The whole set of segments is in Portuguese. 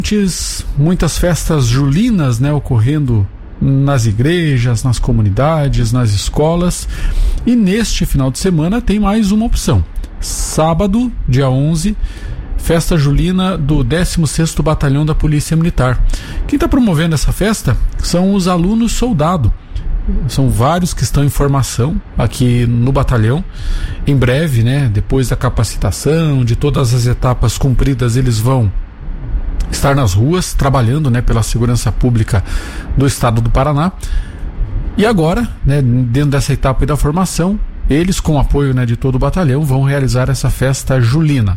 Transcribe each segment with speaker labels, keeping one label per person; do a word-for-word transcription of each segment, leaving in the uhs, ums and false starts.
Speaker 1: Muitas festas julinas, né, ocorrendo nas igrejas, nas comunidades, nas escolas. E neste final de semana tem mais uma opção. Sábado, dia onze, festa julina do décimo sexto Batalhão da Polícia Militar. Quem está promovendo essa festa são os alunos soldado. São vários que estão em formação aqui no batalhão. Em breve, né, depois da capacitação, de todas as etapas cumpridas, eles vão estar nas ruas, trabalhando, né, pela segurança pública do estado do Paraná. E agora, né, dentro dessa etapa da formação, eles, com o apoio, né, de todo o batalhão, vão realizar essa festa julina.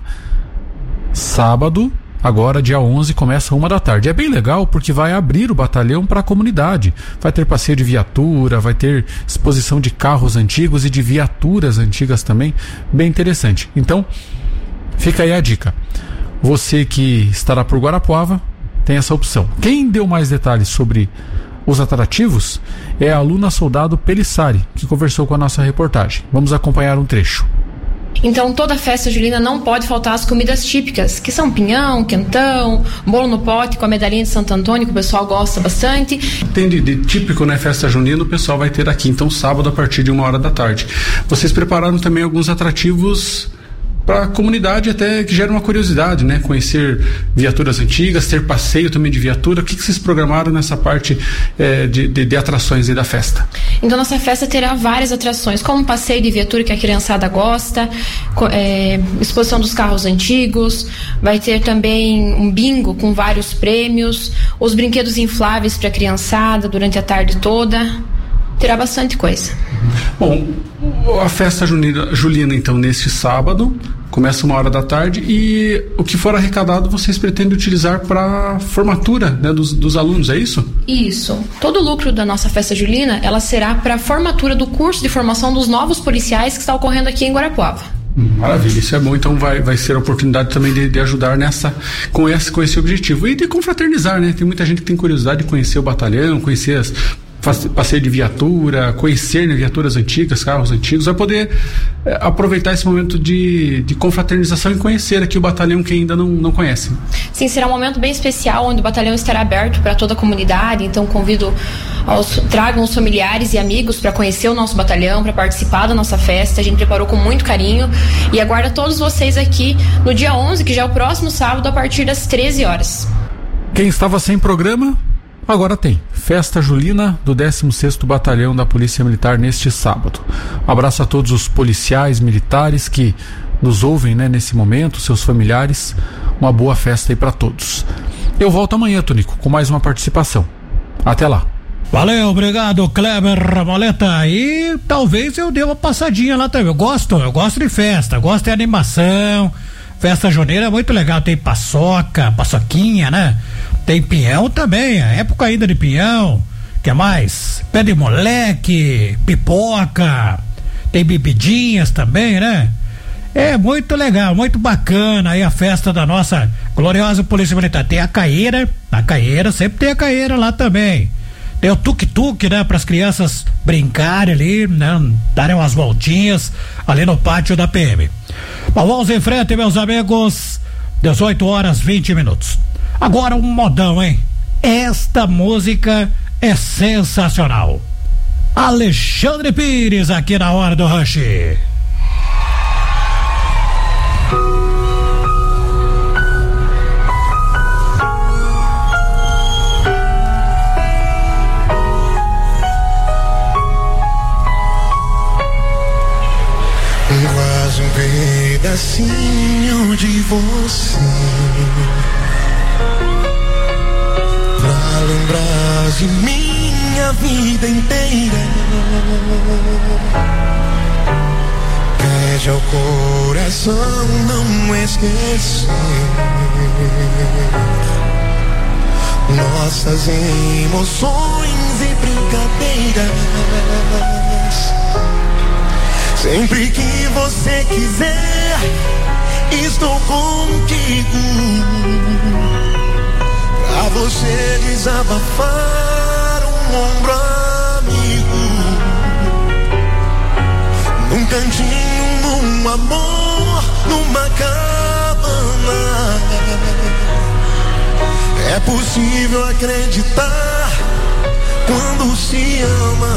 Speaker 1: Sábado, agora dia onze, começa uma da tarde. É bem legal porque vai abrir o batalhão para a comunidade. Vai ter passeio de viatura, vai ter exposição de carros antigos e de viaturas antigas também. Bem interessante. Então, fica aí a dica. Você que estará por Guarapuava tem essa opção. Quem deu mais detalhes sobre os atrativos é a aluna soldado Pelissari, que conversou com a nossa reportagem. Vamos acompanhar um trecho.
Speaker 2: Então, toda festa julina não pode faltar as comidas típicas, que são pinhão, quentão, bolo no pote com a medalhinha de Santo Antônio, que o pessoal gosta bastante.
Speaker 1: Tem de, de típico, né, festa junina, o pessoal vai ter aqui, então, sábado, a partir de uma hora da tarde. Vocês prepararam também alguns atrativos para a comunidade, até que gera uma curiosidade, né? Conhecer viaturas antigas, ter passeio também de viatura. O que, que vocês programaram nessa parte é, de, de, de atrações aí da festa?
Speaker 2: Então, nossa festa terá várias atrações, como um passeio de viatura que a criançada gosta, é, exposição dos carros antigos, vai ter também um bingo com vários prêmios, os brinquedos infláveis para a criançada durante a tarde toda. Terá bastante coisa.
Speaker 1: Bom, a festa junina, julina, então, neste sábado, começa uma hora da tarde, e o que for arrecadado vocês pretendem utilizar para formatura, né, dos, dos alunos, é isso?
Speaker 2: Isso. Todo o lucro da nossa festa julina, ela será para a formatura do curso de formação dos novos policiais que está ocorrendo aqui em Guarapuava.
Speaker 1: Maravilha, isso é bom. Então vai, vai ser a oportunidade também de, de ajudar nessa, com, esse, com esse objetivo e de confraternizar, né? Tem muita gente que tem curiosidade de conhecer o batalhão, conhecer as passeio de viatura, conhecer, né, viaturas antigas, carros antigos, vai poder é, aproveitar esse momento de, de confraternização e conhecer aqui o batalhão que ainda não, não conhece.
Speaker 2: Sim, será um momento bem especial onde o batalhão estará aberto para toda a comunidade, então convido aos, tragam os familiares e amigos para conhecer o nosso batalhão, para participar da nossa festa. A gente preparou com muito carinho e aguarda todos vocês aqui no dia onze, que já é o próximo sábado, a partir das treze horas.
Speaker 1: Quem estava sem programa, agora tem. Festa julina do décimo sexto Batalhão da Polícia Militar neste sábado. Um abraço a todos os policiais militares que nos ouvem, né, nesse momento, seus familiares. Uma boa festa aí para todos. Eu volto amanhã, Tonico, com mais uma participação. Até lá.
Speaker 3: Valeu, obrigado, Kleber Ramoleta. E talvez eu dê uma passadinha lá também. Eu gosto, eu gosto de festa, gosto de animação. Festa junina é muito legal, tem paçoca, paçoquinha, né? Tem pinhão também, a época ainda de pinhão. Que mais? Pé de moleque, pipoca, tem bebidinhas também, né? É muito legal, muito bacana aí a festa da nossa gloriosa Polícia Militar. Tem a caeira, a caeira, sempre tem a caeira lá também. Tem o tuk-tuk, né, para as crianças brincarem ali, né, darem umas voltinhas ali no pátio da P M. Bom, vamos em frente, meus amigos. dezoito horas e vinte minutos. Agora um modão, hein? Esta música é sensacional. Alexandre Pires aqui na Hora do Rush.
Speaker 4: Quase um pedacinho de você pra lembrar de minha vida inteira. Pede ao coração não esquecer nossas emoções e brincadeiras. Sempre que você quiser, estou contigo. Pra você desabafar um ombro amigo. Num cantinho, num amor, numa cabana. É possível acreditar quando se ama.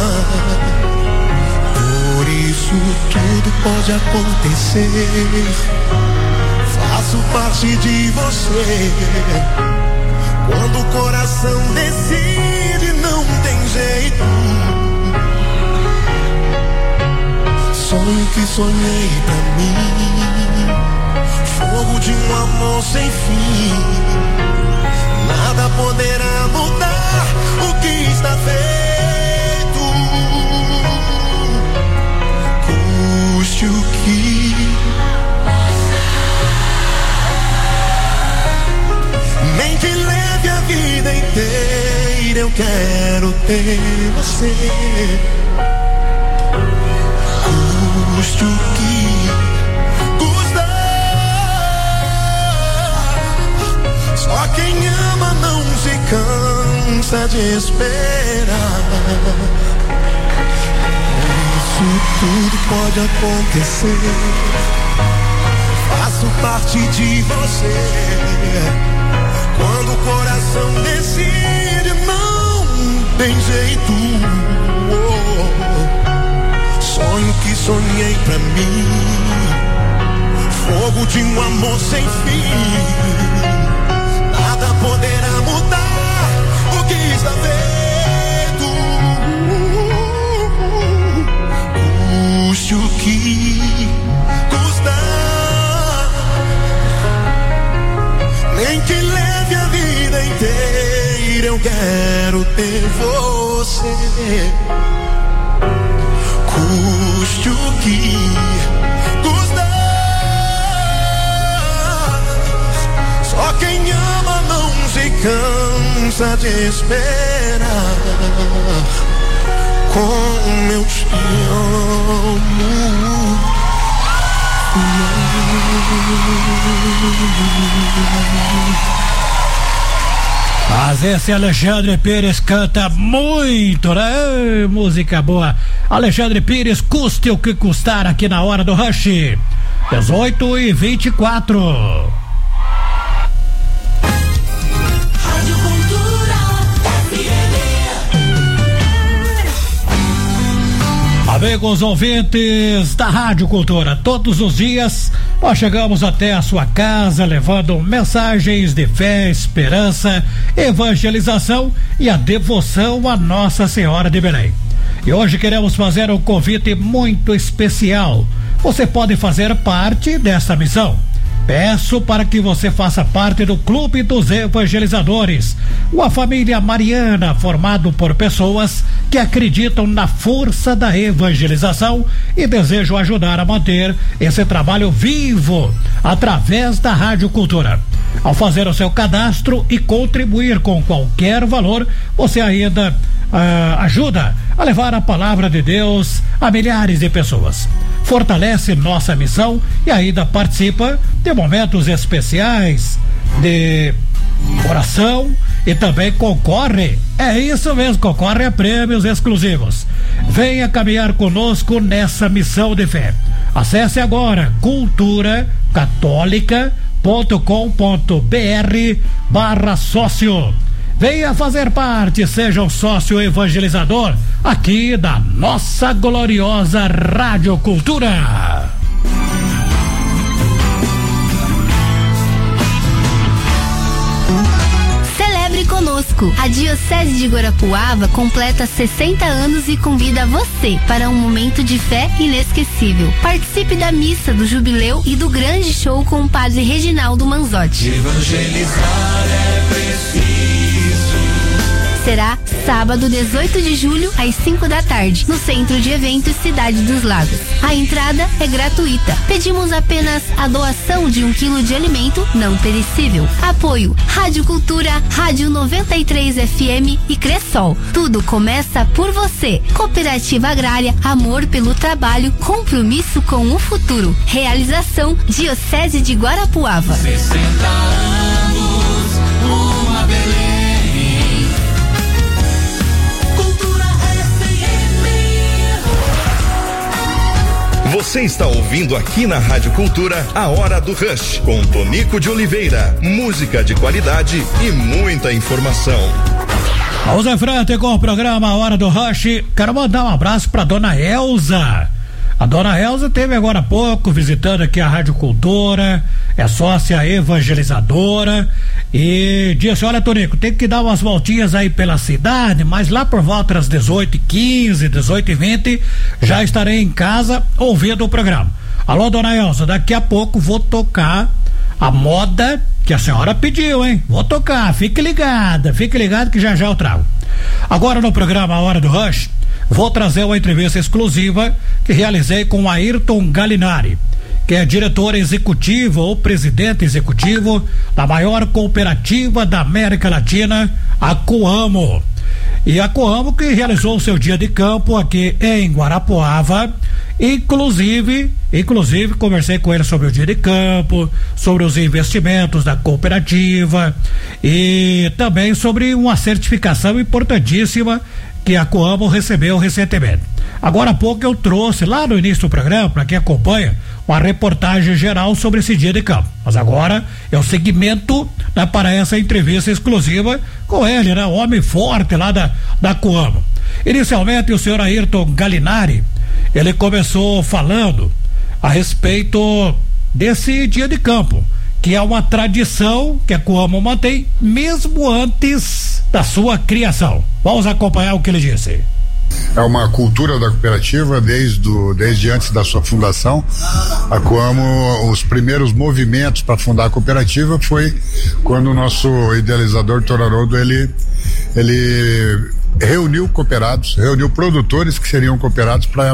Speaker 4: Por isso tudo pode acontecer. Faço parte de você. Quando o coração decide, não tem jeito. Sonho que sonhei pra mim, fogo de um amor sem fim. Nada poderá mudar o que está feito. Custe o que nem que leve a vida inteira, eu quero ter você. Custe o que custar. Só quem ama não se cansa de esperar. Por isso tudo pode acontecer. Faço parte de você. Quando o coração decide, não tem jeito. Oh. Sonho que sonhei pra mim, fogo de um amor sem fim. Nada poderá mudar o que está feito. Custe o que custar, nem que leve a vida inteira, eu quero ter você. Custe o que custar. Só quem ama não se cansa de esperar. Como eu te amo.
Speaker 3: Mas esse Alexandre Pires canta muito, né? Ei, música boa. Alexandre Pires, custe o que custar, aqui na Hora do Rush. dezoito e vinte e quatro. Amigos ouvintes da Rádio Cultura, todos os dias nós chegamos até a sua casa levando mensagens de fé, esperança, evangelização e a devoção a Nossa Senhora de Belém. E hoje queremos fazer um convite muito especial. Você pode fazer parte dessa missão. Peço para que você faça parte do Clube dos Evangelizadores, uma família mariana formado por pessoas que acreditam na força da evangelização e desejam ajudar a manter esse trabalho vivo através da Rádio Cultura. Ao fazer o seu cadastro e contribuir com qualquer valor, você ainda uh, ajuda a levar a palavra de Deus a milhares de pessoas. Fortalece nossa missão e ainda participa de momentos especiais de oração e também concorre, é isso mesmo, concorre a prêmios exclusivos. Venha caminhar conosco nessa missão de fé. Acesse agora cultura católica ponto com ponto br barra sócio. Venha fazer parte, seja um sócio evangelizador aqui da nossa gloriosa Rádio Cultura.
Speaker 5: Celebre conosco. A Diocese de Guarapuava completa sessenta anos e convida você para um momento de fé inesquecível. Participe da missa do jubileu e do grande show com o padre Reginaldo Manzotti.
Speaker 4: Evangelizar é preciso.
Speaker 5: Será sábado, dezoito de julho, às cinco da tarde, no Centro de Eventos Cidade dos Lagos. A entrada é gratuita. Pedimos apenas a doação de um quilo de alimento não perecível. Apoio Rádio Cultura, Rádio noventa e três F M e Cressol. Tudo começa por você. Cooperativa Agrária, amor pelo trabalho, compromisso com o futuro. Realização Diocese de Guarapuava.
Speaker 4: sessenta anos, uma beleza.
Speaker 6: Você Você está ouvindo aqui na Rádio Cultura a Hora do Rush, com Tonico de Oliveira. Música de qualidade e muita informação.
Speaker 3: Vamos em frente com o programa A Hora do Rush. Quero mandar um abraço pra dona Elza. A dona Elza esteve agora há pouco visitando aqui a Rádio Cultura, é sócia evangelizadora e disse: olha, Tonico, tem que dar umas voltinhas aí pela cidade, mas lá por volta das dezoito e quinze, dezoito e vinte já estarei em casa ouvindo o programa. Alô, dona Elza, daqui a pouco vou tocar a moda que a senhora pediu, hein? Vou tocar, fique ligada, fique ligado que já já eu trago. Agora no programa A Hora do Rush, vou trazer uma entrevista exclusiva que realizei com o Ayrton Galinari, que é diretor executivo ou presidente executivo da maior cooperativa da América Latina, a Coamo. E a Coamo que realizou o seu dia de campo aqui em Guarapuava, inclusive, inclusive conversei com ele sobre o dia de campo, sobre os investimentos da cooperativa e também sobre uma certificação importantíssima que a Coamo recebeu recentemente. Agora há pouco eu trouxe lá no início do programa, para quem acompanha, uma reportagem geral sobre esse dia de campo. Mas agora é o segmento, né, para essa entrevista exclusiva com ele, né, o homem forte lá da, da Coamo. Inicialmente o senhor Ayrton Galinari, ele começou falando a respeito desse dia de campo, que é uma tradição que a Coamo mantém mesmo antes da sua criação. Vamos acompanhar o que ele disse.
Speaker 7: É uma cultura da cooperativa desde, do, desde antes da sua fundação. A Coamo, os primeiros movimentos para fundar a cooperativa foi quando o nosso idealizador Toraroldo, ele, ele reuniu cooperados, reuniu produtores que seriam cooperados para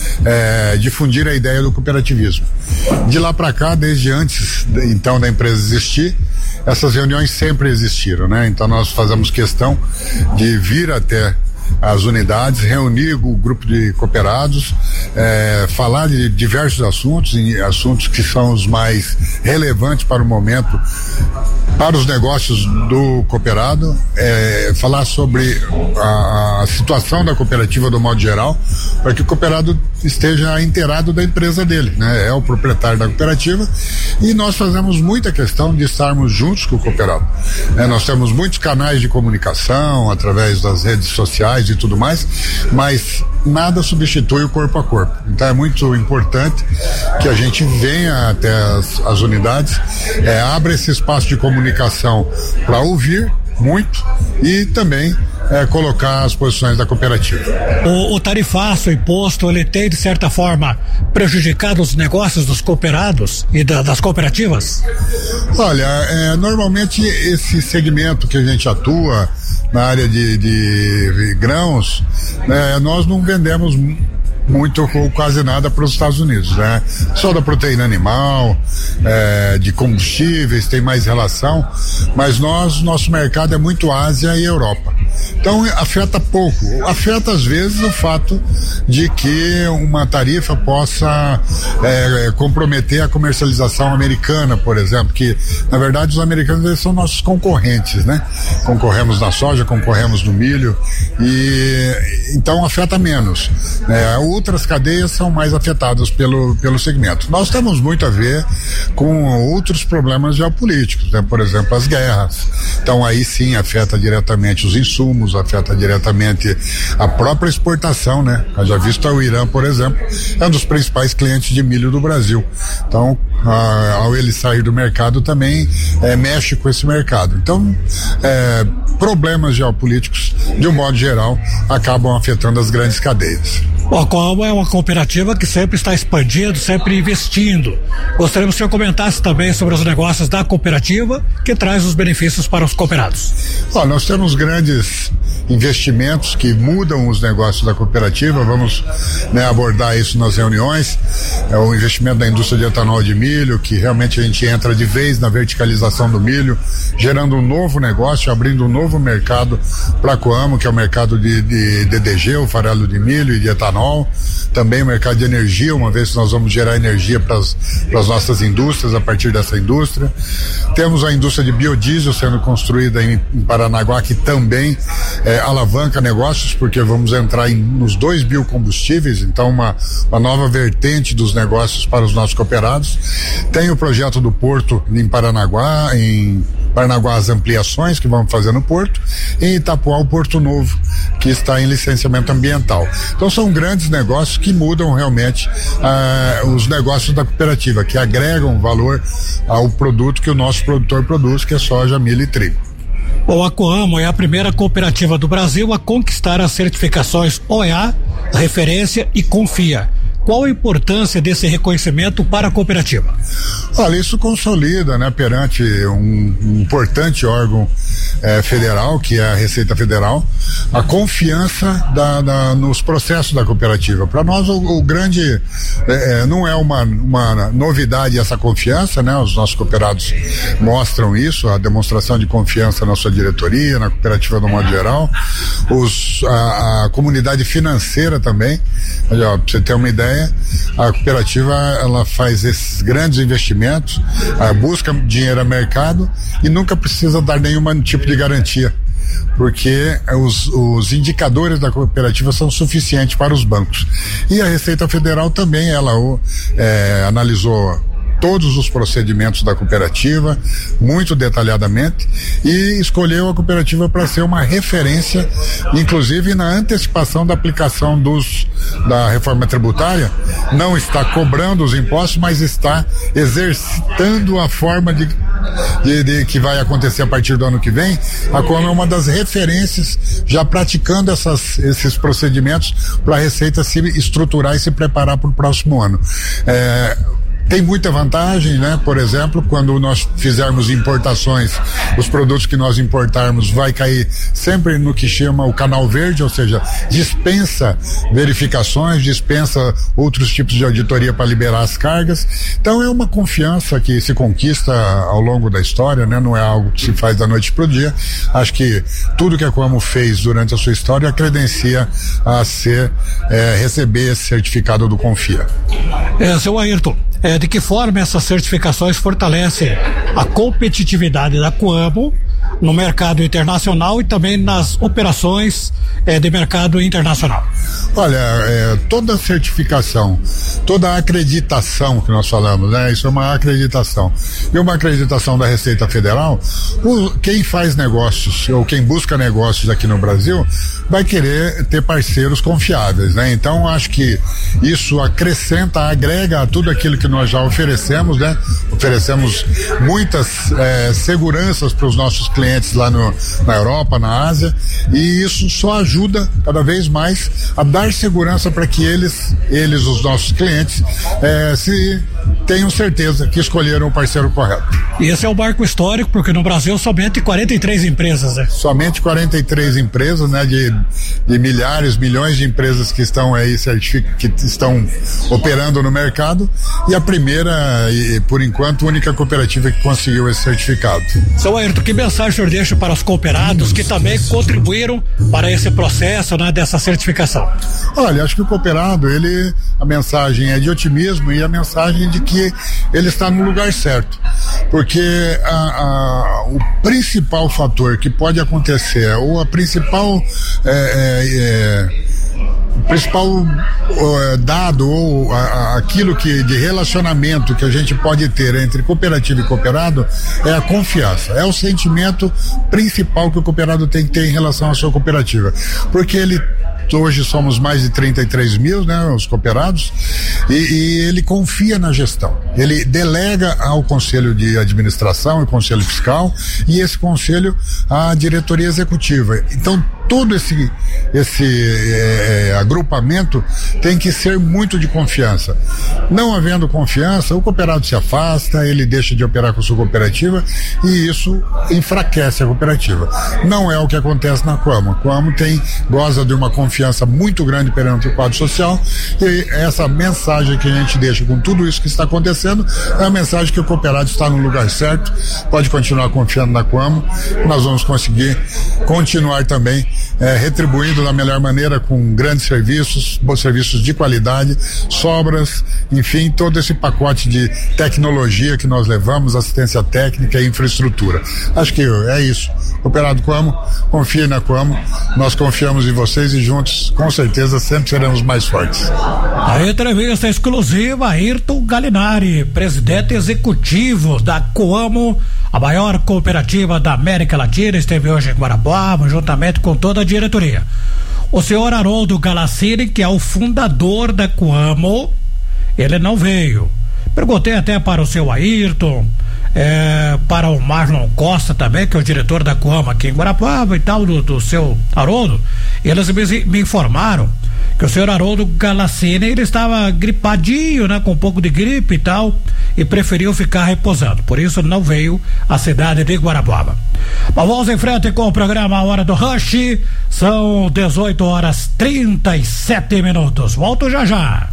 Speaker 7: é, difundir a ideia do cooperativismo. De lá para cá, desde antes então da empresa existir, essas reuniões sempre existiram, né? Então nós fazemos questão de vir até as unidades, reunir o grupo de cooperados, é, falar de diversos assuntos, assuntos que são os mais relevantes para o momento, para os negócios do cooperado, é, falar sobre a, a situação da cooperativa do modo geral, para que o cooperado esteja inteirado da empresa dele, né? É o proprietário da cooperativa e nós fazemos muita questão de estarmos juntos com o cooperado. É, nós temos muitos canais de comunicação através das redes sociais e tudo mais, mas nada substitui o corpo a corpo. Então é muito importante que a gente venha até as, as unidades, é, abra esse espaço de comunicação para ouvir muito e também é, colocar as posições da cooperativa.
Speaker 3: O, o tarifaço, o imposto, ele tem de certa forma prejudicado os negócios dos cooperados e da, das cooperativas?
Speaker 7: Olha, é, normalmente esse segmento que a gente atua na área de, de grãos, né, nós não vendemos muito ou quase nada para os Estados Unidos, né? Só da proteína animal, é, de combustíveis tem mais relação, mas nós, nosso mercado é muito Ásia e Europa. Então afeta pouco, afeta às vezes o fato de que uma tarifa possa é, comprometer a comercialização americana, por exemplo, que na verdade os americanos eles são nossos concorrentes, né? Concorremos na soja, concorremos no milho e então afeta menos, né? Outras cadeias são mais afetadas pelo, pelo segmento. Nós temos muito a ver com outros problemas geopolíticos, né? Por exemplo, as guerras. Então aí sim afeta diretamente os insumos, afeta diretamente a própria exportação, né? Já visto o Irã, por exemplo, é um dos principais clientes de milho do Brasil. Então, ah, ao ele sair do mercado também eh, mexe com esse mercado. Então, eh, problemas geopolíticos, de um modo geral, acabam afetando as grandes cadeias.
Speaker 3: Bom, a Coamo é uma cooperativa que sempre está expandindo, sempre investindo. Gostaríamos que o senhor comentasse também sobre os negócios da cooperativa que traz os benefícios para os cooperados.
Speaker 7: Ó, nós temos grandes investimentos que mudam os negócios da cooperativa, vamos, né, abordar isso nas reuniões. É o investimento da indústria de etanol de milho, que realmente a gente entra de vez na verticalização do milho, gerando um novo negócio, abrindo um novo mercado para a Coamo, que é o mercado de, de D D G, o farelo de milho e de etanol. etanol, também o mercado de energia, uma vez que nós vamos gerar energia para as nossas indústrias a partir dessa indústria. Temos a indústria de biodiesel sendo construída em, em Paranaguá, que também é, alavanca negócios, porque vamos entrar em, nos dois biocombustíveis, então uma, uma nova vertente dos negócios para os nossos cooperados. Tem o projeto do Porto em Paranaguá, em Paranaguá as ampliações que vamos fazer no Porto, e em Itapuá o Porto Novo, que está em licenciamento ambiental. Então são grandes negócios que mudam realmente ah, os negócios da cooperativa, que agregam valor ao produto que o nosso produtor produz, que é soja, milho e trigo.
Speaker 3: Bom, a Coamo é a primeira cooperativa do Brasil a conquistar as certificações O E A, Referência e Confia. Qual a importância desse reconhecimento para a cooperativa?
Speaker 7: Olha, isso consolida, né, perante um, um importante órgão eh, federal, que é a Receita Federal, a confiança da, da, nos processos da cooperativa. Para nós, o, o grande, eh, não é uma, uma novidade essa confiança, né? Os nossos cooperados mostram isso, a demonstração de confiança na sua diretoria, na cooperativa no modo geral, os, a, a comunidade financeira também. Para você ter uma ideia, a cooperativa ela faz esses grandes investimentos, uh, busca dinheiro a mercado e nunca precisa dar nenhum tipo de garantia, porque os, os indicadores da cooperativa são suficientes para os bancos. E a Receita Federal também, ela é, analisou todos os procedimentos da cooperativa, muito detalhadamente, e escolheu a cooperativa para ser uma referência, inclusive na antecipação da aplicação dos, da reforma tributária. Não está cobrando os impostos, mas está exercitando a forma de, de, de que vai acontecer a partir do ano que vem. A Coamo é uma das referências, já praticando essas, esses procedimentos para a Receita se estruturar e se preparar para o próximo ano. É, Tem muita vantagem, né? Por exemplo, quando nós fizermos importações, os produtos que nós importarmos vai cair sempre no que chama o canal verde, ou seja, dispensa verificações, dispensa outros tipos de auditoria para liberar as cargas. Então é uma confiança que se conquista ao longo da história, né? Não é algo que se faz da noite pro dia. Acho que tudo que a Coamo fez durante a sua história credencia a ser, é, receber esse certificado do Confia.
Speaker 3: É, seu Ayrton, é, de que forma essas certificações fortalecem a competitividade da Coamo no mercado internacional e também nas operações é, de mercado internacional?
Speaker 7: Olha, é, toda certificação, toda acreditação que nós falamos, né? Isso é uma acreditação. E uma acreditação da Receita Federal, o, quem faz negócios ou quem busca negócios aqui no Brasil vai querer ter parceiros confiáveis, né? Então acho que isso acrescenta, agrega a tudo aquilo que nós já oferecemos, né? Oferecemos muitas é, seguranças para os nossos clientes lá no, na Europa, na Ásia, e isso só ajuda cada vez mais a dar segurança para que eles, eles, os nossos clientes, é, se tenham certeza que escolheram o parceiro correto.
Speaker 3: E esse é o marco histórico, porque no Brasil somente quarenta e três empresas, né?
Speaker 7: Somente quarenta e três empresas, né? De, de milhares, milhões de empresas que estão aí, certific, que estão operando no mercado, e a primeira e, por enquanto, única cooperativa que conseguiu esse certificado.
Speaker 3: Seu Ayrton, que mensagem o senhor deixa para os cooperados que também contribuíram para esse processo, né, dessa certificação?
Speaker 7: Olha, acho que o cooperado, ele, a mensagem é de otimismo e a mensagem de que ele está no lugar certo, porque a, a, o principal fator que pode acontecer, ou a principal é, é, é, o principal uh, dado ou a, a, aquilo que de relacionamento que a gente pode ter entre cooperativa e cooperado é a confiança, é o sentimento principal que o cooperado tem que ter em relação à sua cooperativa, porque ele hoje somos mais de trinta e três mil, né, os cooperados, e, e ele confia na gestão. Ele delega ao conselho de administração e conselho fiscal, e esse conselho à diretoria executiva. Então, todo esse, esse é, agrupamento tem que ser muito de confiança. Não havendo confiança, o cooperado se afasta, ele deixa de operar com a sua cooperativa, e isso enfraquece a cooperativa. Não é o que acontece na Coamo. A Coamo tem, goza de uma confiança muito grande perante o quadro social, e essa mensagem que a gente deixa com tudo isso que está acontecendo é a mensagem que o cooperado está no lugar certo, pode continuar confiando na Coamo, nós vamos conseguir continuar também é, retribuindo da melhor maneira com grandes serviços, bons serviços de qualidade, sobras, enfim, todo esse pacote de tecnologia que nós levamos, assistência técnica e infraestrutura. Acho que é isso. Operado Coamo, confie na Coamo, nós confiamos em vocês e juntos, com certeza, sempre seremos mais fortes.
Speaker 3: A entrevista exclusiva, Ayrton Galinari, presidente executivo da Coamo, a maior cooperativa da América Latina, esteve hoje em Guarapuava, juntamente com toda a diretoria. O senhor Haroldo Galassini, que é o fundador da Coamo, ele não veio. Perguntei até para o seu Ayrton, é, para o Marlon Costa também, que é o diretor da Coamo aqui em Guarapuava e tal, do, do seu Haroldo. Eles me, me informaram que o senhor Haroldo Galassini, ele estava gripadinho, né, com um pouco de gripe e tal, e preferiu ficar repousando, por isso não veio à cidade de Guarapuava. Mas vamos em frente com o programa A Hora do Rush, são dezoito horas trinta e sete minutos, volto já já.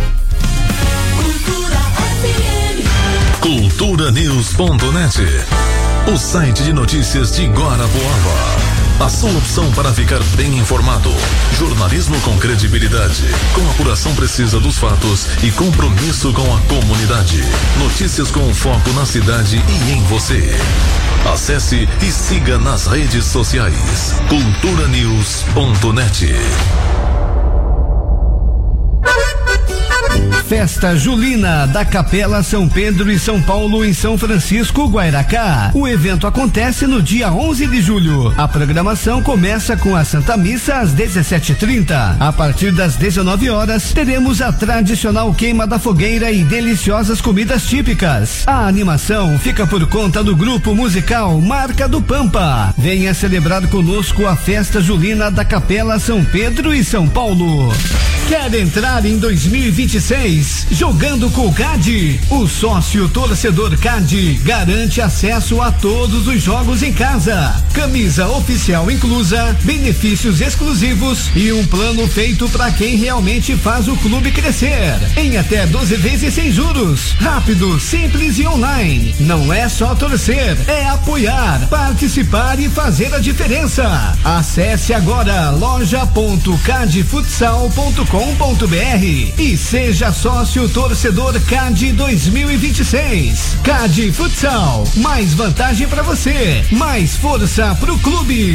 Speaker 8: Cultura News ponto net, o site de notícias de Guarapuava. A sua opção para ficar bem informado. Jornalismo com credibilidade, com apuração precisa dos fatos e compromisso com a comunidade. Notícias com foco na cidade e em você. Acesse e siga nas redes sociais. Cultura News ponto net.
Speaker 9: Festa Julina da Capela São Pedro e São Paulo em São Francisco, Guairacá. O evento acontece no dia onze de julho. A programação começa com a Santa Missa às dezessete e trinta. A partir das dezenove horas, teremos a tradicional queima da fogueira e deliciosas comidas típicas. A animação fica por conta do grupo musical Marca do Pampa. Venha celebrar conosco a Festa Julina da Capela São Pedro e São Paulo. Quer entrar em dois mil e vinte e seis jogando com o C A D? O sócio torcedor C A D garante acesso a todos os jogos em casa. Camisa oficial inclusa, benefícios exclusivos e um plano feito para quem realmente faz o clube crescer. Em até doze vezes sem juros. Rápido, simples e online. Não é só torcer, é apoiar, participar e fazer a diferença. Acesse agora loja ponto cadfutsal ponto com ponto br e seja sócio torcedor C A D dois mil e vinte e seis. C A D Futsal, mais vantagem para você, mais força pro clube.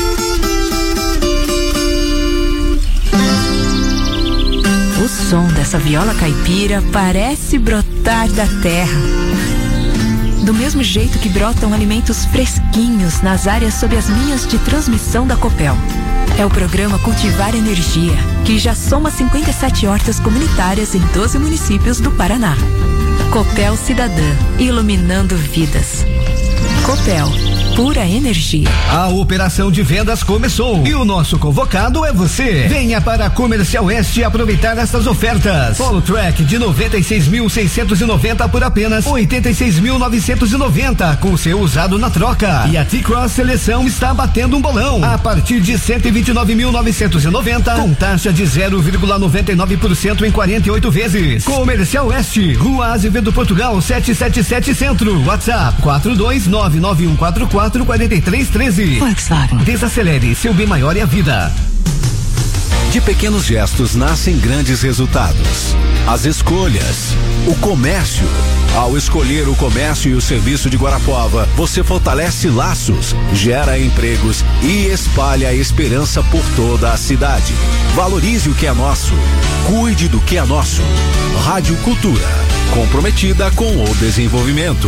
Speaker 10: O som dessa viola caipira parece brotar da terra. Do mesmo jeito que brotam alimentos fresquinhos nas áreas sob as linhas de transmissão da Copel. É o programa Cultivar Energia, que já soma cinquenta e sete hortas comunitárias em doze municípios do Paraná. Copel Cidadã, iluminando vidas. Copel, pura energia.
Speaker 9: A operação de vendas começou e o nosso convocado é você. Venha para a Comercial Oeste aproveitar essas ofertas. Polo Track de noventa e seis mil seiscentos e noventa por apenas oitenta e seis mil novecentos e noventa com seu usado na troca. E a T-Cross Seleção está batendo um bolão a partir de cento e vinte e nove mil novecentos e noventa com taxa de zero vírgula noventa e nove por cento em quarenta e oito vezes. Comercial Oeste, Rua Azevedo Portugal setecentos e setenta e sete Centro. WhatsApp quatro dois nove nove um quatro quatro quatro três um três.
Speaker 10: Volkswagen.
Speaker 9: Desacelere, seu bem maior é a vida.
Speaker 11: De pequenos gestos nascem grandes resultados. As escolhas, o comércio. Ao escolher o comércio e o serviço de Guarapuava, você fortalece laços, gera empregos e espalha a esperança por toda a cidade. Valorize o que é nosso. Cuide do que é nosso. Rádio Cultura, comprometida com o desenvolvimento.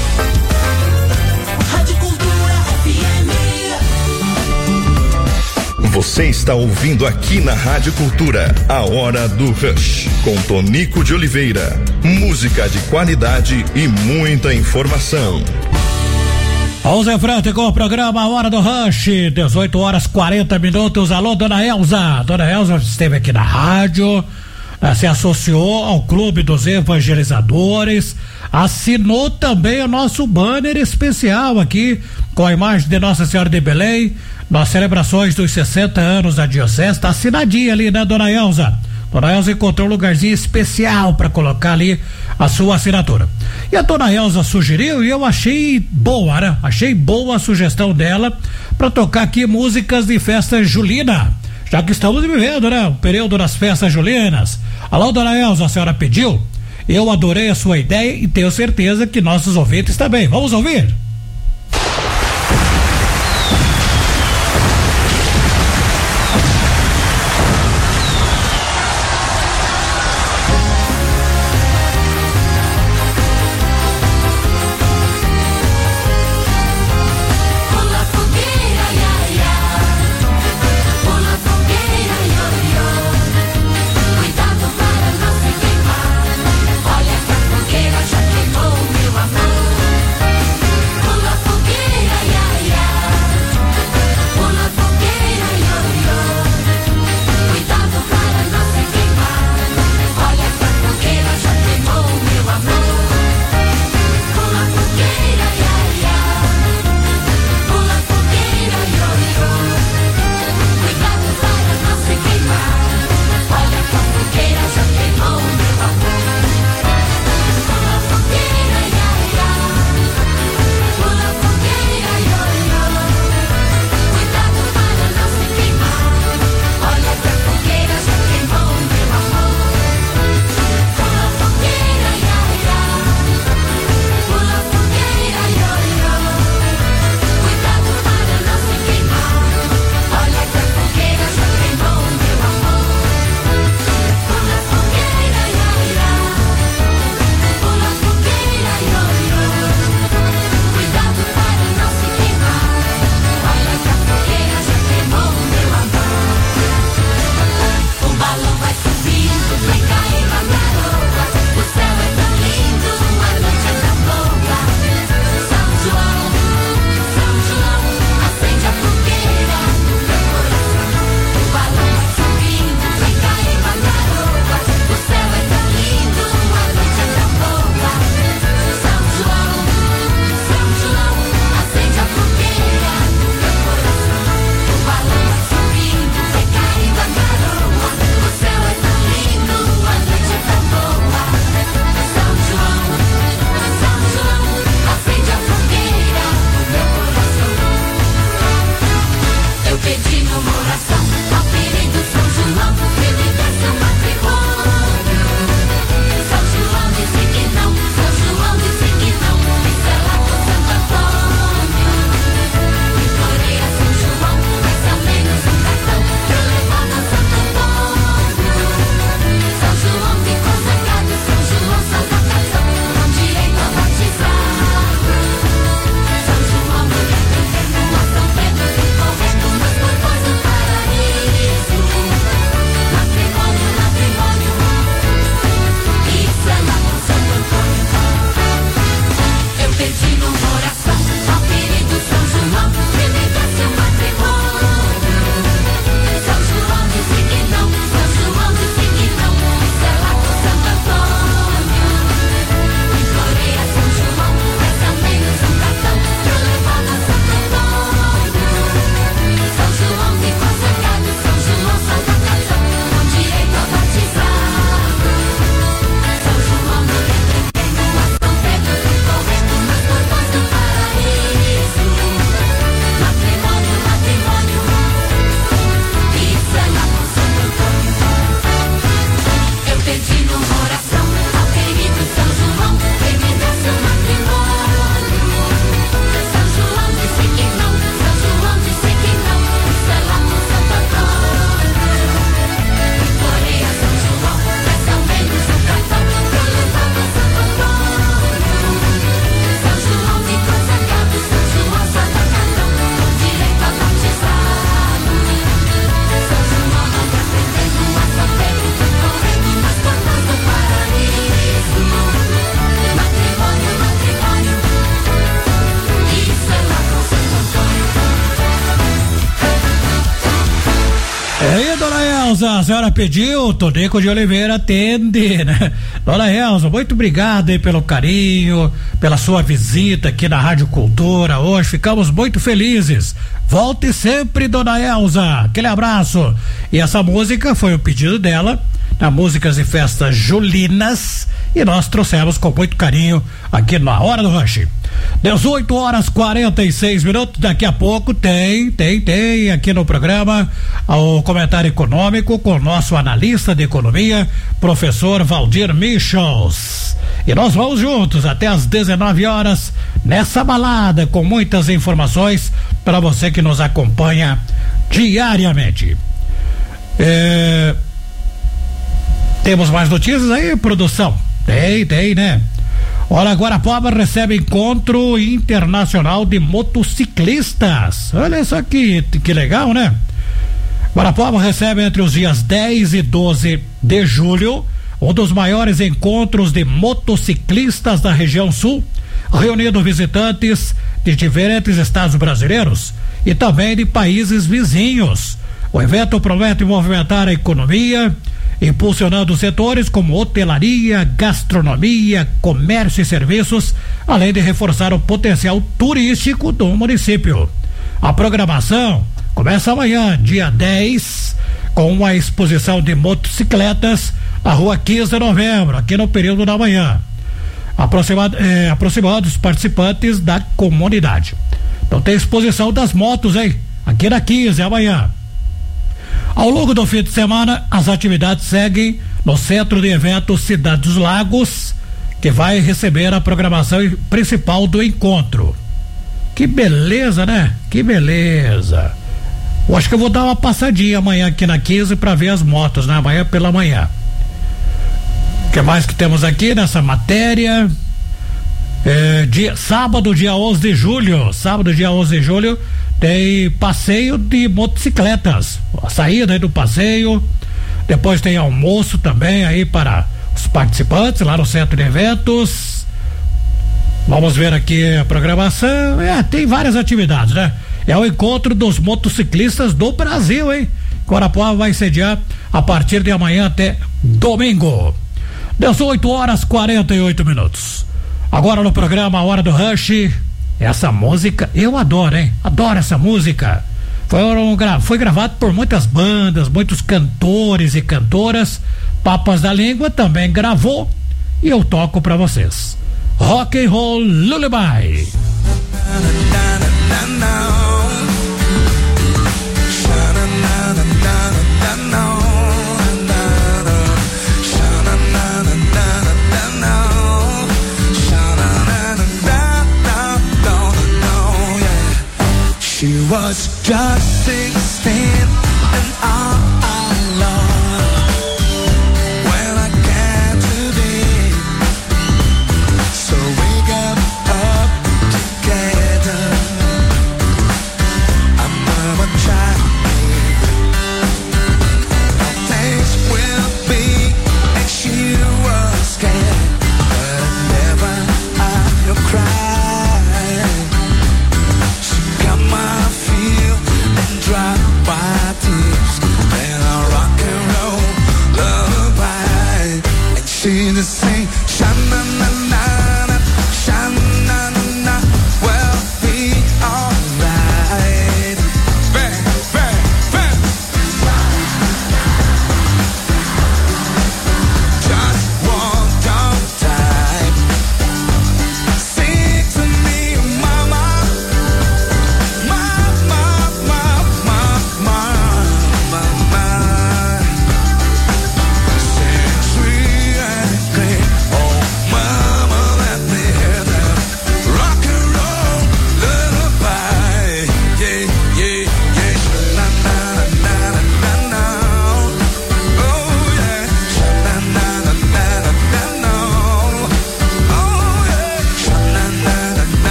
Speaker 6: Você está ouvindo aqui na Rádio Cultura, a Hora do Rush, com Tonico de Oliveira. Música de qualidade e muita informação.
Speaker 3: Vamos em frente com o programa A Hora do Rush, dezoito horas quarenta minutos. Alô, dona Elza. Dona Elza esteve aqui na rádio, se associou ao Clube dos Evangelizadores, assinou também o nosso banner especial aqui com a imagem de Nossa Senhora de Belém nas celebrações dos sessenta anos da Diocese. Tá assinadinha ali, né, dona Elza? Dona Elza encontrou um lugarzinho especial para colocar ali a sua assinatura. E a Dona Elza sugeriu e eu achei boa, né? Achei boa a sugestão dela para tocar aqui músicas de festa julina. Já que estamos vivendo, né? O período das festas julinas. Alô, Dona Elza, a senhora pediu? Eu adorei a sua ideia e tenho certeza que nossos ouvintes também. Vamos ouvir? Elza, a senhora pediu, Tonico de Oliveira atende, né? Dona Elza, muito obrigado aí pelo carinho, pela sua visita aqui na Rádio Cultura hoje, ficamos muito felizes. Volte sempre, Dona Elza, aquele abraço. E essa música foi o pedido dela, na Músicas e Festas Julinas, e nós trouxemos com muito carinho aqui na Hora do Rush. dezoito horas quarenta e seis minutos, daqui a pouco tem, tem, tem aqui no programa o comentário econômico com o nosso analista de economia, professor Valdir Michels. E nós vamos juntos até às dezenove horas nessa balada com muitas informações para você que nos acompanha diariamente. É... Temos mais notícias aí, produção? Tem, tem, né? Olha, Guarapuava recebe encontro internacional de motociclistas. Olha isso aqui, que legal, né? Guarapuava recebe entre os dias dez e doze de julho um dos maiores encontros de motociclistas da região sul, reunindo visitantes de diferentes estados brasileiros e também de países vizinhos. O evento promete movimentar a economia, impulsionando setores como hotelaria, gastronomia, comércio e serviços, além de reforçar o potencial turístico do município. A programação começa amanhã, dia dez, com uma exposição de motocicletas na rua quinze de novembro, aqui no período da manhã, aproximado, é, aproximando os participantes da comunidade. Então tem exposição das motos, hein? Aqui na quinze, amanhã. Ao longo do fim de semana, as atividades seguem no Centro de Eventos Cidade dos Lagos, que vai receber a programação principal do encontro. Que beleza, né? Que beleza. Eu acho que eu vou dar uma passadinha amanhã aqui na quinze para ver as motos, né? Amanhã pela manhã. O que mais que temos aqui nessa matéria? É, dia, sábado, dia onze de julho. Sábado, dia onze de julho, tem passeio de motocicletas. A saída aí do passeio. Depois tem almoço também aí para os participantes lá no Centro de Eventos. Vamos ver aqui a programação. É, tem várias atividades, né? É o encontro dos motociclistas do Brasil, hein? Guarapuava vai sediar a partir de amanhã até domingo. dezoito horas e quarenta e oito minutos. Agora no programa Hora do Rush, essa música eu adoro, hein? Adoro essa música. Foi, um, foi gravado por muitas bandas, muitos cantores e cantoras. Papas da Língua também gravou e eu toco pra vocês. Rock and Roll Lullaby.
Speaker 4: She was just sixteen and all alone when I came to be. So we got up together. I'm gonna try. How things will be, and she was scared, but never I'll cry. Drop my tears, and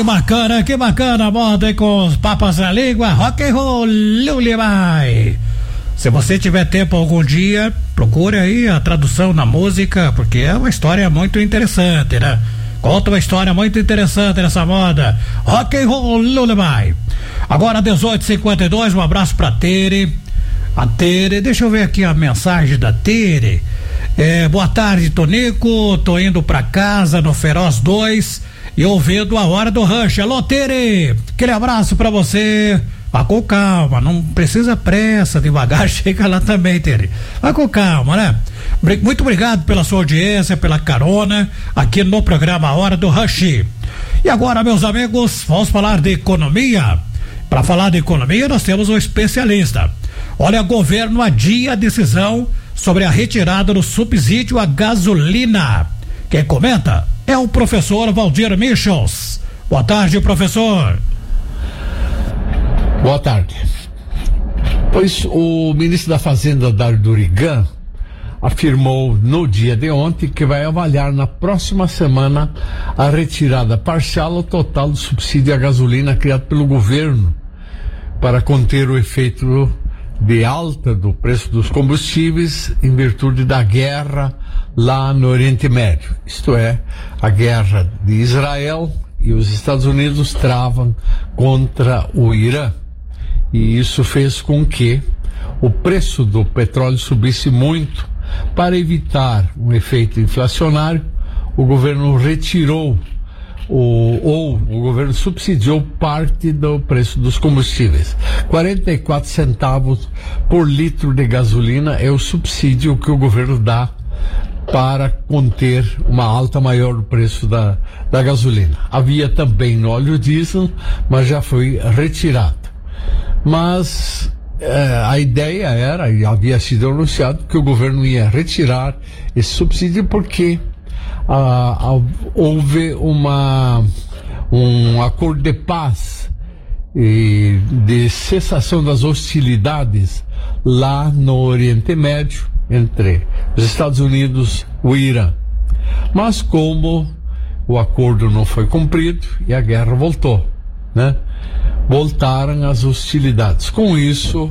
Speaker 3: bacana, que bacana, moda com os papas na língua, rock and roll, lullaby. Se você tiver tempo algum dia, procure aí a tradução na música, porque é uma história muito interessante, né? Conta uma história muito interessante nessa moda. Rock and roll, lullaby. Agora dezoito e cinquenta e dois, um abraço pra Tere. A Tere, deixa eu ver aqui a mensagem da Tere. É, boa tarde, Tonico, tô indo pra casa no Feroz dois e ouvindo a hora do Rush. Alô, Tere, aquele abraço pra você. Vá com calma, não precisa pressa, devagar, chega lá também, Tere. Vá com calma, né? Muito obrigado pela sua audiência, pela carona aqui no programa A Hora do Rush. E agora, meus amigos, vamos falar de economia. Para falar de economia, nós temos um especialista. Olha, o governo adia a decisão sobre a retirada do subsídio à gasolina. Quem comenta é o professor Valdir Michels. Boa tarde, professor.
Speaker 12: Boa tarde. Pois o ministro da Fazenda, Dário Durigan, afirmou no dia de ontem que vai avaliar na próxima semana a retirada parcial ou total do subsídio à gasolina criado pelo governo para conter o efeito de alta do preço dos combustíveis em virtude da guerra lá no Oriente Médio. Isto é, a guerra de Israel e os Estados Unidos travam contra o Irã. E isso fez com que o preço do petróleo subisse muito. Para evitar um efeito inflacionário, o governo retirou o, ou o governo subsidiou parte do preço dos combustíveis. quarenta e quatro centavos por litro de gasolina é o subsídio que o governo dá para conter uma alta maior do preço da, da gasolina. Havia também no óleo diesel, mas já foi retirado. Mas eh, a ideia era, e havia sido anunciado, que o governo ia retirar esse subsídio porque ah, ah, houve uma, um acordo de paz e de cessação das hostilidades lá no Oriente Médio entre os Estados Unidos e o Irã. Mas como o acordo não foi cumprido e a guerra voltou, né? Voltaram as hostilidades. Com isso,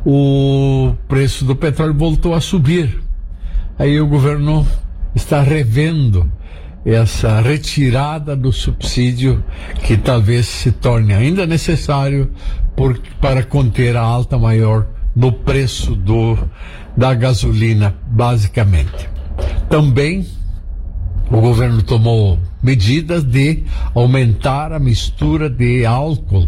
Speaker 12: o preço do petróleo voltou a subir. Aí o governo está revendo essa retirada do subsídio que talvez se torne ainda necessário por, para conter a alta maior no preço do, da gasolina, basicamente. Também o governo tomou medidas de aumentar a mistura de álcool,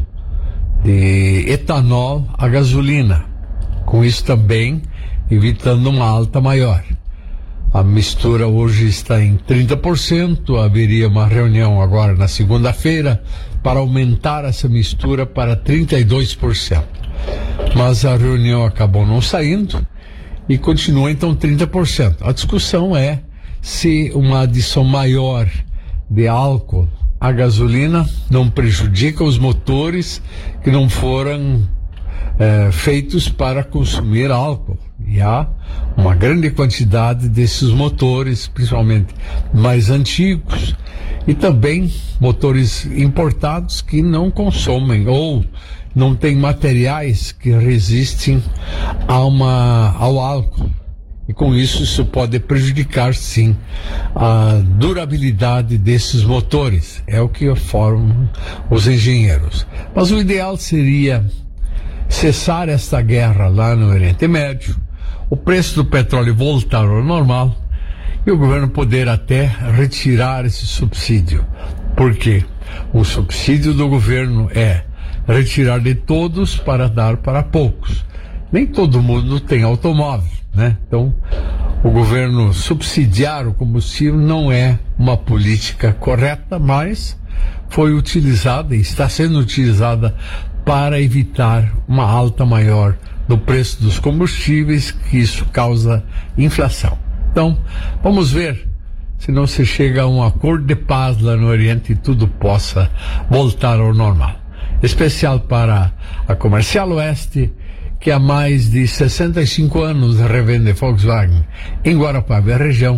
Speaker 12: de etanol à gasolina, com isso também evitando uma alta maior. A mistura hoje está em trinta por cento, haveria uma reunião agora na segunda-feira para aumentar essa mistura para trinta e dois por cento. Mas a reunião acabou não saindo e continua então trinta por cento. A discussão é se uma adição maior de álcool à gasolina não prejudica os motores que não foram é, feitos para consumir álcool. E há uma grande quantidade desses motores, principalmente mais antigos, e também motores importados que não consomem ou não têm materiais que resistem a uma, ao álcool. E com isso, isso pode prejudicar, sim, a durabilidade desses motores. É o que informam os engenheiros. Mas o ideal seria cessar esta guerra lá no Oriente Médio, o preço do petróleo voltar ao normal e o governo poder até retirar esse subsídio. Por quê? O subsídio do governo é retirar de todos para dar para poucos. Nem todo mundo tem automóvel, né? Então, o governo subsidiar o combustível não é uma política correta, mas foi utilizada e está sendo utilizada para evitar uma alta maior do preço dos combustíveis, que isso causa inflação. Então, vamos ver se não se chega a um acordo de paz lá no Oriente e tudo possa voltar ao normal. Especial para a Comercial Oeste, que há mais de sessenta e cinco anos revende Volkswagen em Guarapava e região,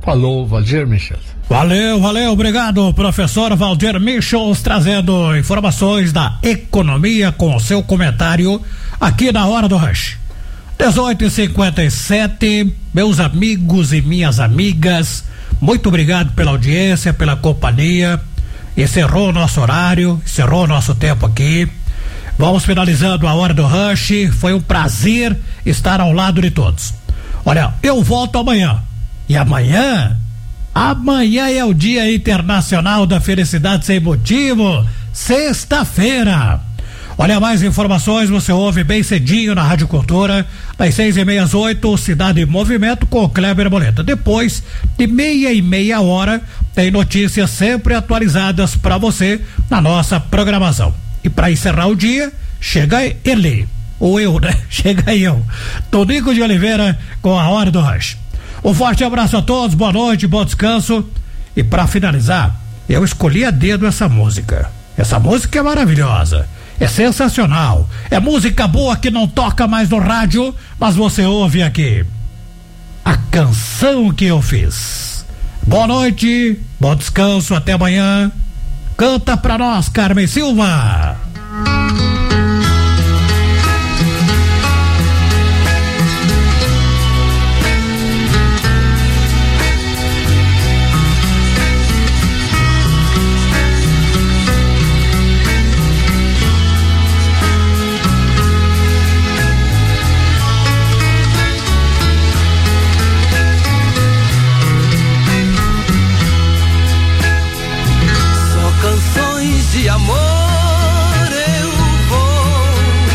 Speaker 12: Falou, Valdir Michels.
Speaker 3: Valeu, valeu, obrigado, professor Valdir Michels, trazendo informações da economia com o seu comentário aqui na Hora do Rush. dezoito e cinquenta e sete, meus amigos e minhas amigas, muito obrigado pela audiência, pela companhia. Encerrou o nosso horário, encerrou o nosso tempo aqui. Vamos finalizando a Hora do Rush. Foi um prazer estar ao lado de todos. Olha, eu volto amanhã. E amanhã, amanhã é o Dia Internacional da Felicidade Sem Motivo, sexta-feira. Olha, mais informações você ouve bem cedinho na Rádio Cultura, das seis e meia às oito, Cidade em Movimento com o Kleber Moleta. Depois, de meia e meia hora, tem notícias sempre atualizadas para você na nossa programação. E para encerrar o dia, chega ele, ou eu, né? Chega eu, Tonico de Oliveira com a Hora do Rush. Um forte abraço a todos, boa noite, bom descanso. E para finalizar, eu escolhi a dedo essa música. Essa música é maravilhosa. É sensacional, é música boa que não toca mais no rádio, mas você ouve aqui. A canção que eu fiz. Boa noite, bom descanso, até amanhã. Canta pra nós, Carmen Silva.
Speaker 13: De amor eu vou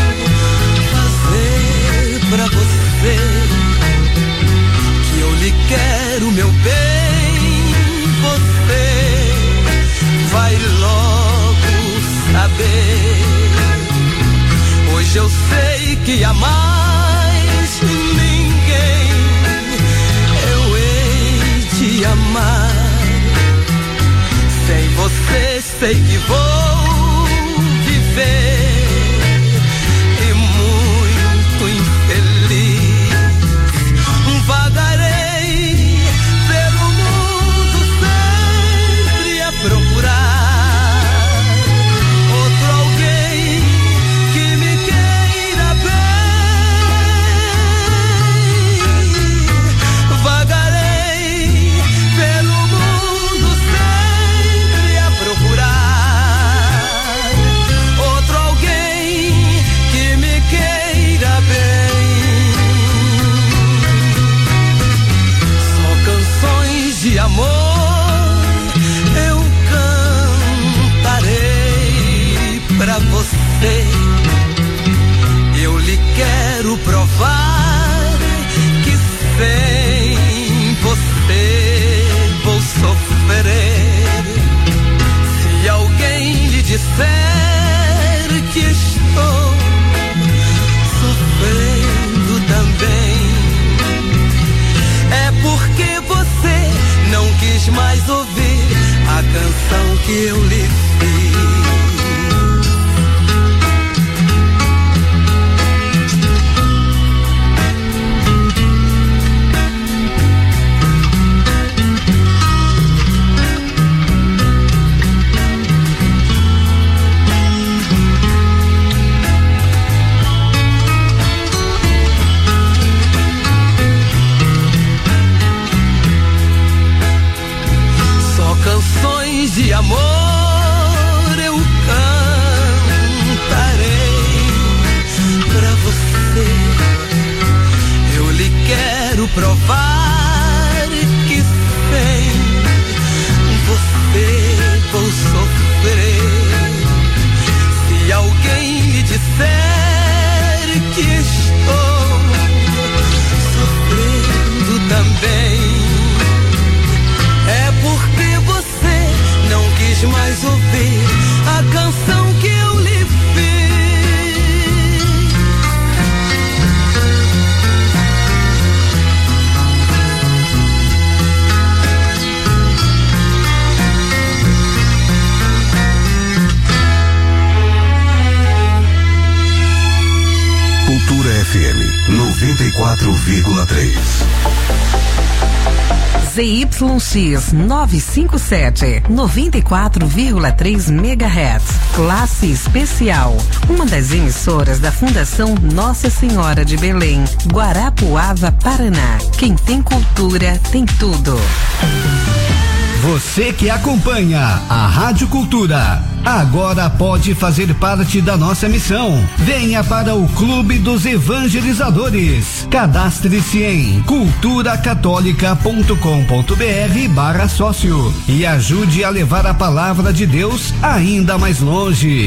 Speaker 13: fazer pra você, que eu lhe quero, meu bem, você vai logo saber. Hoje eu sei que há mais ninguém eu hei de amar. Sem você sei que vou viver e muito infeliz. Vagarei pelo mundo sempre a procurar outro alguém que me queira bem. Vagarei pelo mundo sempre a procurar outro alguém que me queira bem. Só canções de amor eu cantarei pra você. Eu lhe quero provar que sem você vou sofrer. Se alguém lhe disser que estou sofrendo também, é porque você não quis mais ouvir a canção que eu lhe fiz. Canções de amor eu cantarei pra você. Eu lhe quero provar que sem você vou sofrer. Se alguém lhe disser que estou sofrendo também, é porque você não quis mais ouvir a canção que eu lhe fiz.
Speaker 11: Cultura F M noventa e quatro vírgula três.
Speaker 14: Z Y X novecentos e cinquenta e sete, noventa e quatro vírgula três megahertz. Classe especial. Uma das emissoras da Fundação Nossa Senhora de Belém, Guarapuava, Paraná. Quem tem cultura tem tudo.
Speaker 9: Você que acompanha a Rádio Cultura, agora pode fazer parte da nossa missão. Venha para o Clube dos Evangelizadores. Cadastre-se em culturacatólica ponto com ponto br barra sócio e ajude a levar a palavra de Deus ainda mais longe.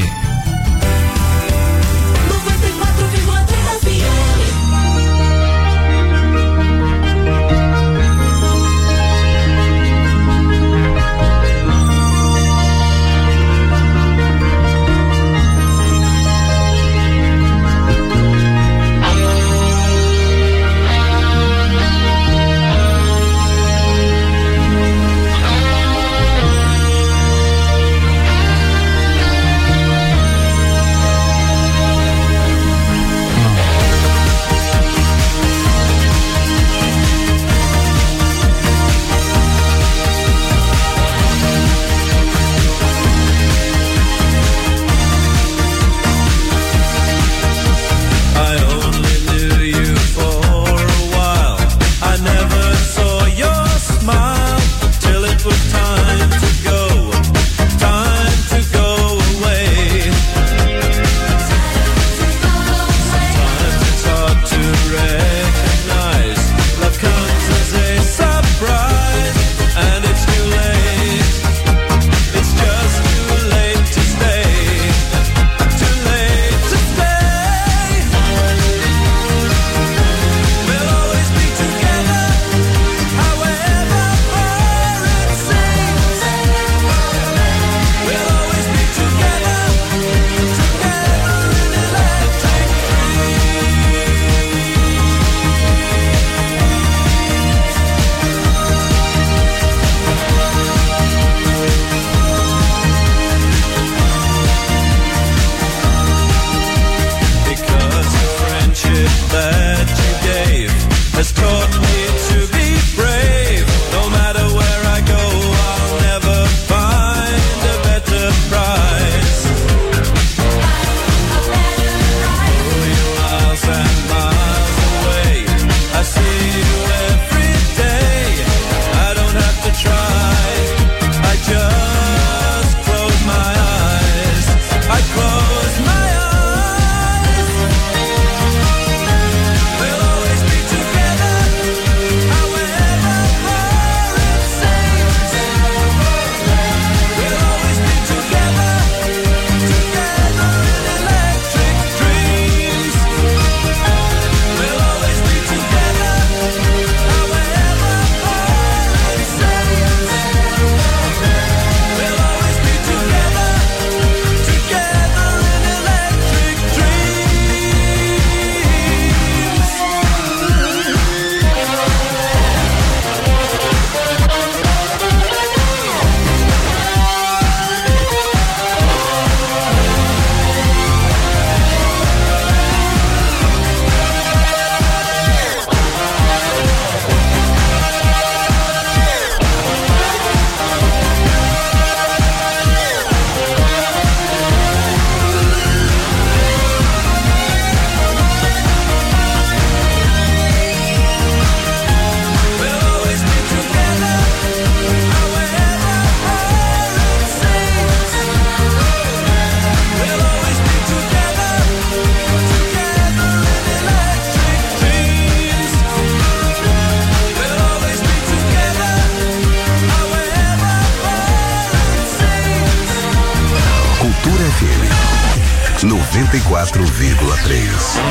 Speaker 15: noventa e quatro vírgula três.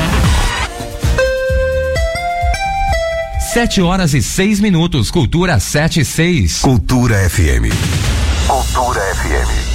Speaker 16: Sete horas e seis minutos. Cultura sete e seis.
Speaker 15: Cultura F M. Cultura F M.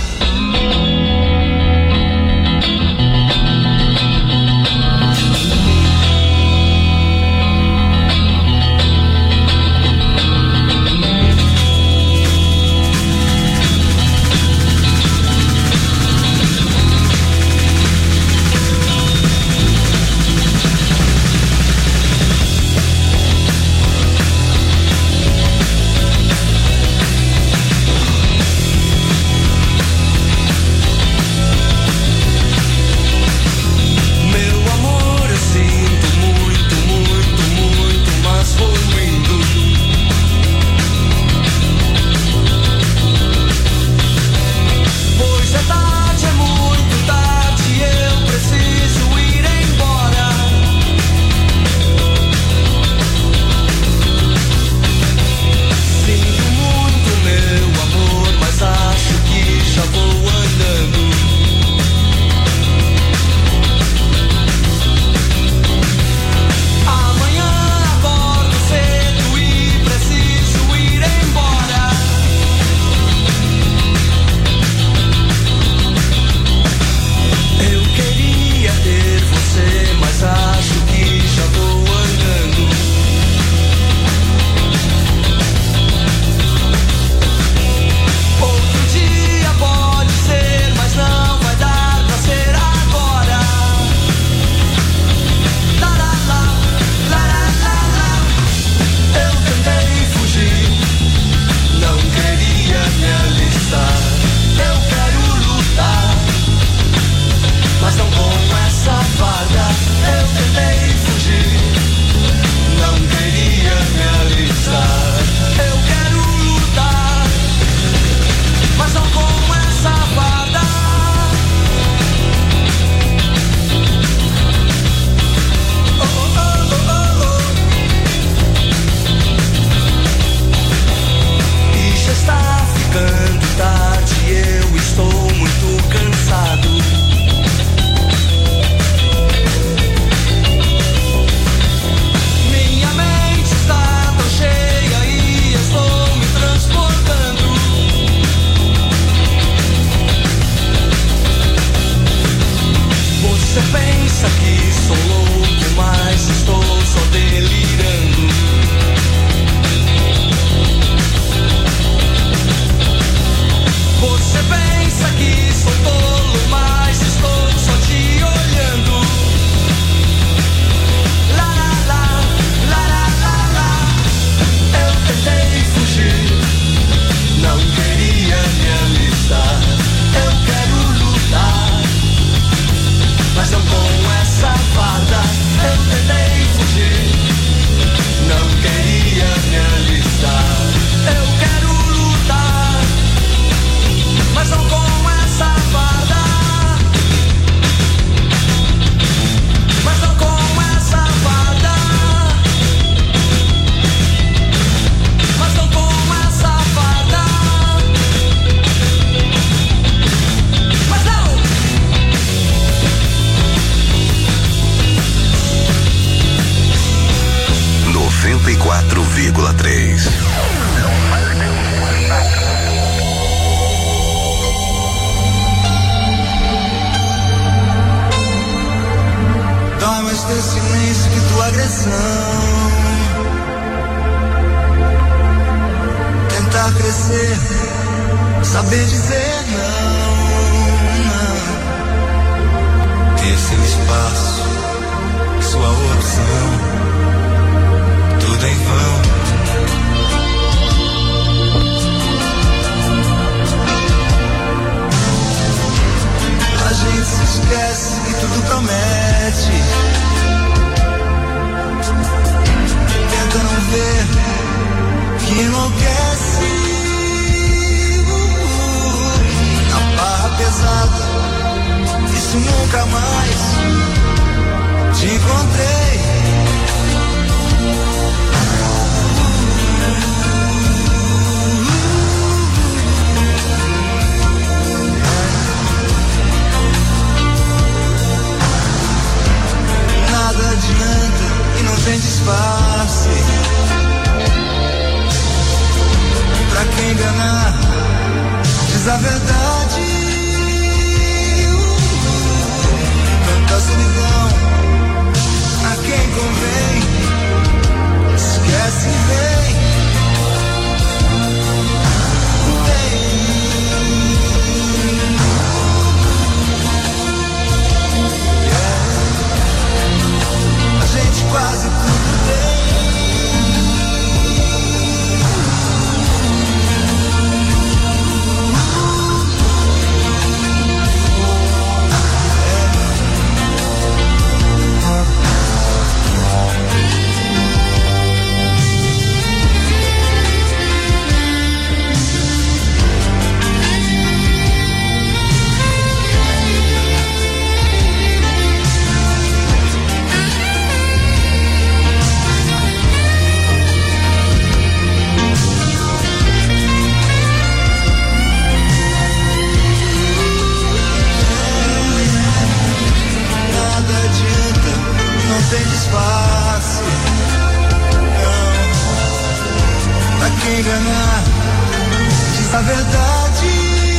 Speaker 8: vírgula três.
Speaker 4: Dói mais teu silêncio que tua agressão. Tentar crescer, saber dizer não, não. Ter seu espaço, sua opção, tudo em vão. A gente se esquece e tudo promete. Tenta não ver que enlouquece. A barra pesada, isso nunca mais te encontrei. Nada adianta e não tem disfarce. Pra quem enganar, diz a verdade. Tanta solidão, a quem convém, esquece e vem. A gente quase tudo tem. Tem disfarce, não. Pra quem enganar, diz a verdade.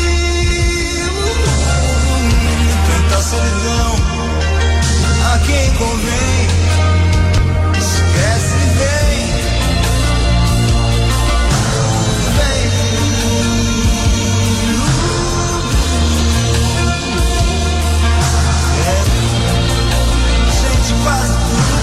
Speaker 4: Tanta solidão, a quem convém, esquece e vem. Vem. É. Gente quase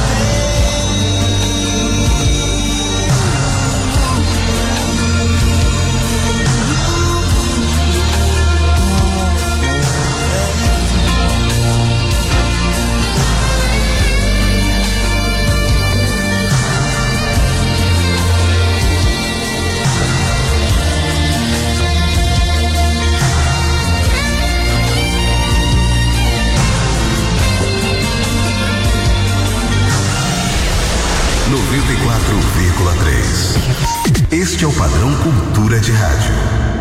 Speaker 8: noventa e quatro vírgula três. Este é o padrão Cultura de Rádio.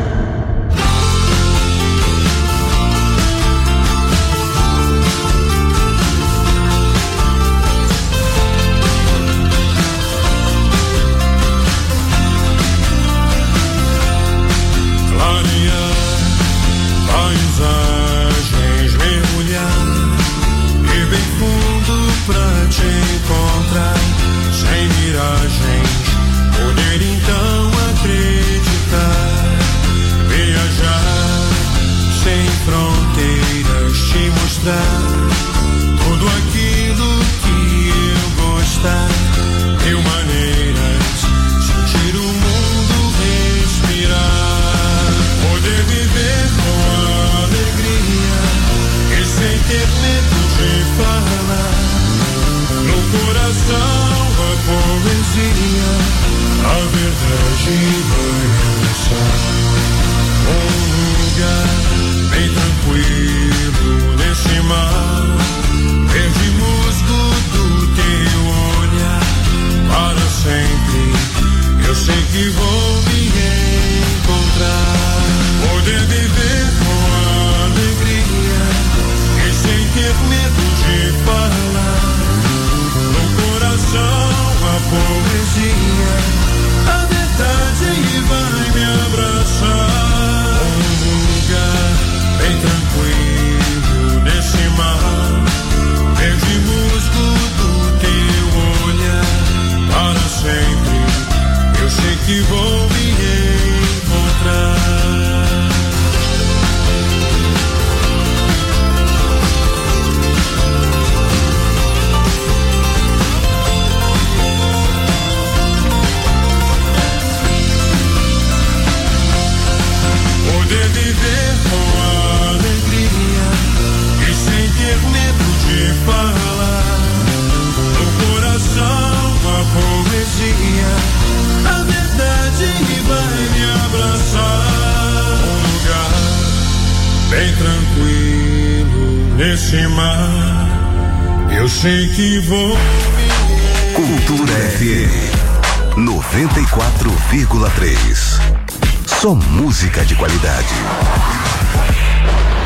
Speaker 4: Clarear, paisagens, mergulhar e bem fundo pra te encontrar. Sem miragens, poder então acreditar. Viajar sem fronteiras, te mostrar tudo aquilo que eu gostar. Mil maneiras, sentir o mundo respirar. Poder viver com alegria e sem ter medo de falar. No coração a poesia, a verdade vai lançar. Um lugar bem tranquilo nesse mar. nesse mar, eu sei que vou.
Speaker 11: Cultura F M noventa e quatro vírgula três. Só música de qualidade.